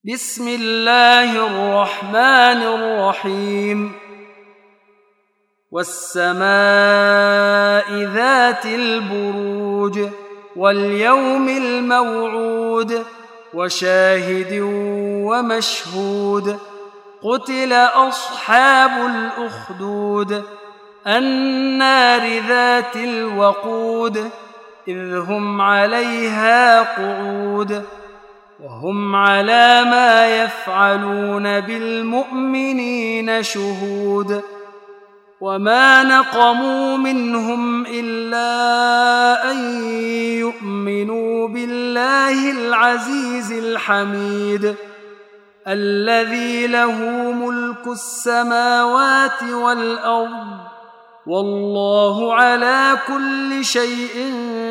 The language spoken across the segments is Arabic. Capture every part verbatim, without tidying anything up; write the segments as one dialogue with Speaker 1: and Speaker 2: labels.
Speaker 1: بسم الله الرحمن الرحيم والسماء ذات البروج واليوم الموعود وشاهد ومشهود قتل أصحاب الأخدود النار ذات الوقود إذ هم عليها قعود وهم على ما يفعلون بالمؤمنين شهود وما نقموا منهم إلا أن يؤمنوا بالله العزيز الحميد الذي له ملك السماوات والأرض والله على كل شيء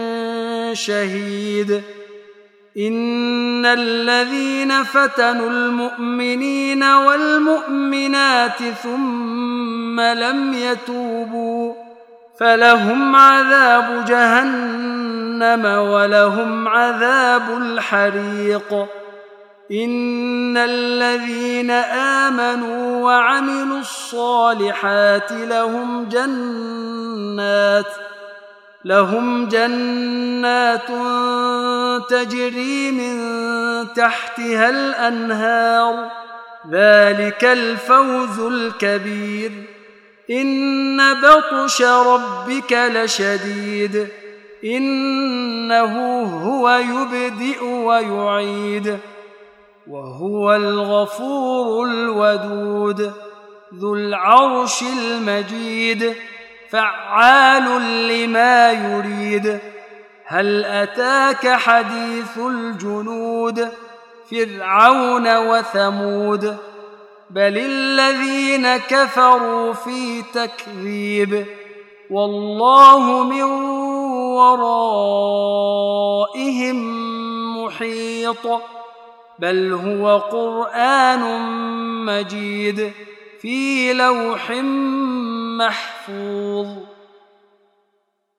Speaker 1: شهيد إن الذين فتنوا المؤمنين والمؤمنات ثم لم يتوبوا فلهم عذاب جهنم ولهم عذاب الحريق إن الذين آمنوا وعملوا الصالحات لهم جنات لهم جنات تجري من تحتها الأنهار ذلك الفوز الكبير إن بطش ربك لشديد إنه هو يبدئ ويعيد وهو الغفور الودود ذو العرش المجيد فعال لما يريد هل أتاك حديث الجنود فرعون وثمود بل الذين كفروا في تكذيب والله من ورائهم محيط بل هو قرآن مجيد في لوح محفوظ